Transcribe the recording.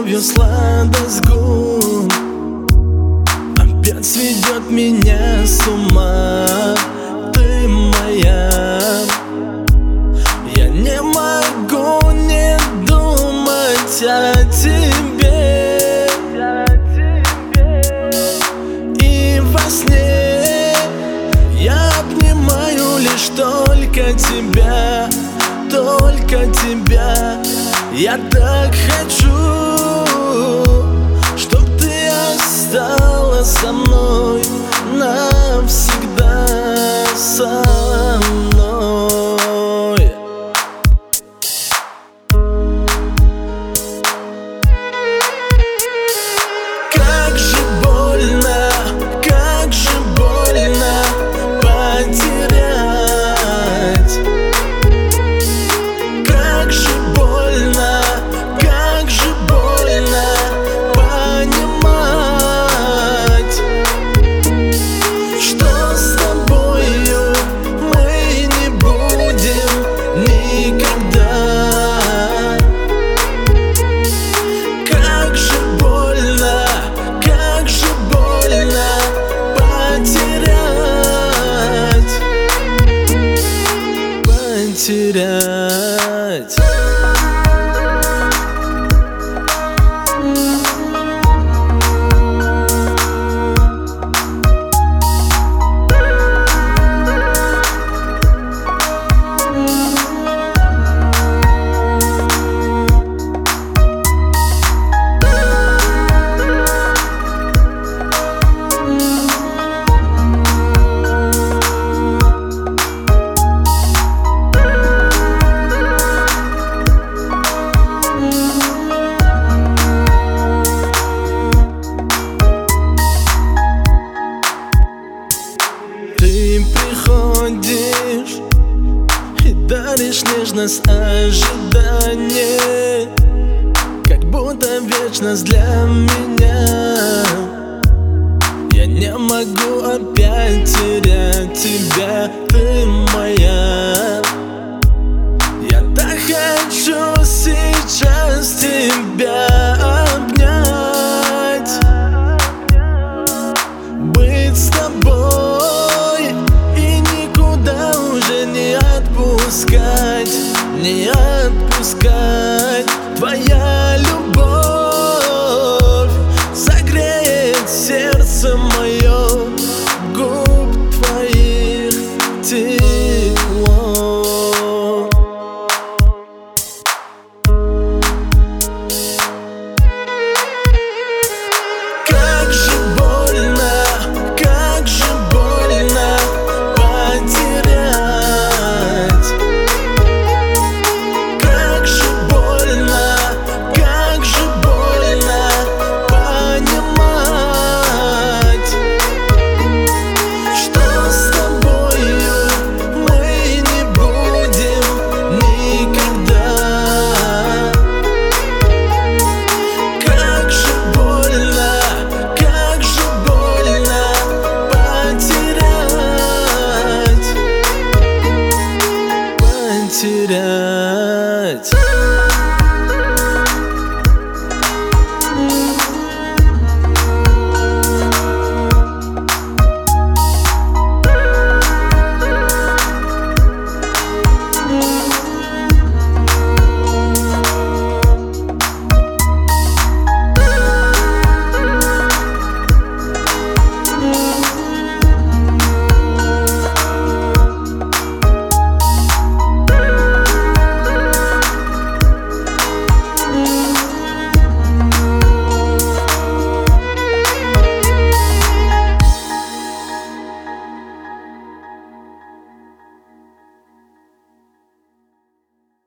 любовью сладость губ опять сведет меня с ума. Ты моя, я не могу не думать о тебе. И во сне я обнимаю лишь только тебя, только тебя. Я так хочу, чтоб ты осталась со мной навсегда, со мной. Как же больно, как же больно потерять. Как же больно, как же больно понимать, что с тобою мы не будем никогда. Как же больно потерять, потерять. Ты приходишь и даришь нежность ожидания, как будто вечность для меня. Я не могу опять терять тебя, ты моя. Я так хочу сейчас тебя обнять, быть с тобой и никуда уже не отпускать, не отпускать. Твоя любовь согреет сердце мое, губ твоих тепло. Как же больно потерять. Как же больно понимать, что с тобою мы не будем никогда. Как же больно потерять, потерять.